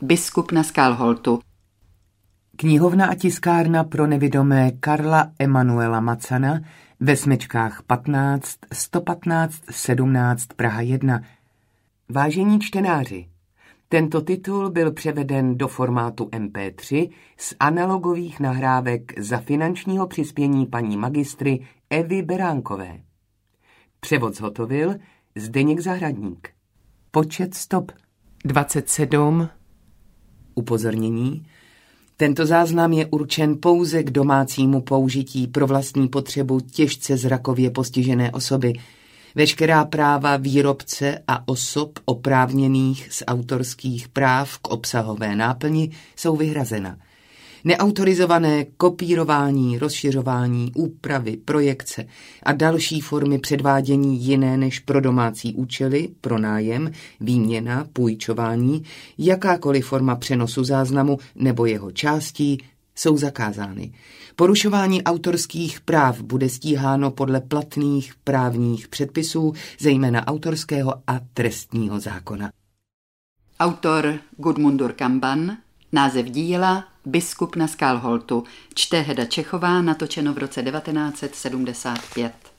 Biskup na Skálholtu. Knihovna a tiskárna pro nevidomé Karla Emanuela Macana ve Smečkách 15 115 17 Praha 1. Vážení čtenáři, tento titul byl převeden do formátu MP3 z analogových nahrávek za finančního přispění paní magistry Evy Beránkové. Převod zhotovil Zdeněk Zahradník. Počet stop 27. Upozornění. Tento záznam je určen pouze k domácímu použití pro vlastní potřebu těžce zrakově postižené osoby. Veškerá práva výrobce a osob oprávněných z autorských práv k obsahové náplni jsou vyhrazena. Neautorizované kopírování, rozšiřování, úpravy, projekce a další formy předvádění jiné než pro domácí účely, pronájem, výměna, půjčování, jakákoliv forma přenosu záznamu nebo jeho částí jsou zakázány. Porušování autorských práv bude stíháno podle platných právních předpisů, zejména autorského a trestního zákona. Autor Gudmundur Kamban, název díla Biskup na Skálholtu, čte Heda Čechová, natočeno v roce 1975.